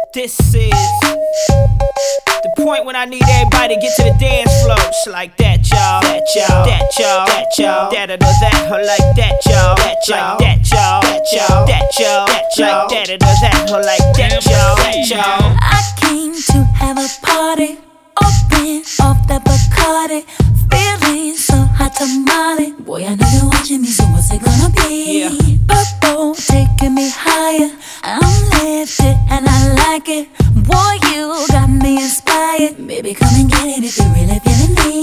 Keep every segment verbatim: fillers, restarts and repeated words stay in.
This is the point when I need everybody to get to the dance floor. Just like that, y'all. That, y'all. That, y'all. That, y'all. That, or that, or like that, y'all. That, y'all. Like that, y'all. That, y'all. That, y'all. That, y'all. Like that, or that, or like that, y'all. That, y'all. I came to have a party, open off the Bacardi, feeling so hot tamale. Boy, I know you're watching me, so what's it gonna be? Yeah. Purple taking me higher, I'm lifted and I like it. Boy, you got me inspired. Baby, come and get it if you're really feeling me.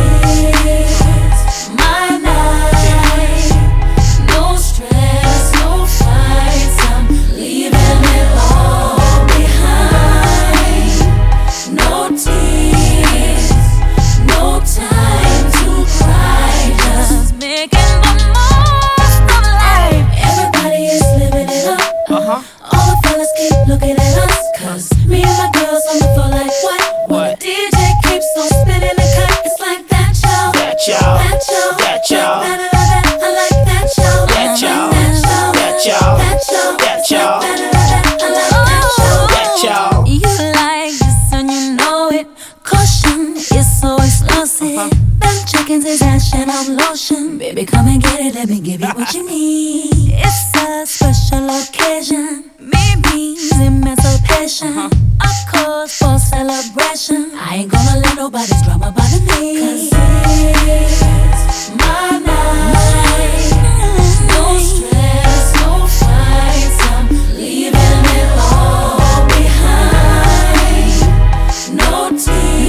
It's my night, no stress, no fights. I'm leaving it all behind. No tears, no time to cry. Just making the most of life. Everybody is living it up. Uh-huh. All the fellas keep looking at us, cause me and my girls on the floor like what? What? The D J keeps on spinning the cut. It's like that, y'all. That, y'all. That, y'all. That, y'all. Like that, that, that. I like that, y'all. That, y'all. That, y'all. That, y'all. That, y'all. That, y'all. Like that, that, that. I like that, y'all. That, y'all. You like this and you know it. Caution is so explosive. Uh-huh. Them chickens is action of lotion. Baby, come and get it. Let me give you what you need. It's a special occasion. Me means emancipation. Uh-huh. A cause for celebration. I ain't gonna let nobody's drama bother me. Cause it's my night. No stress, no fights. I'm leaving it all behind. No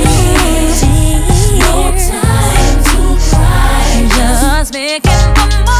tears, no time to cry. Just making the most.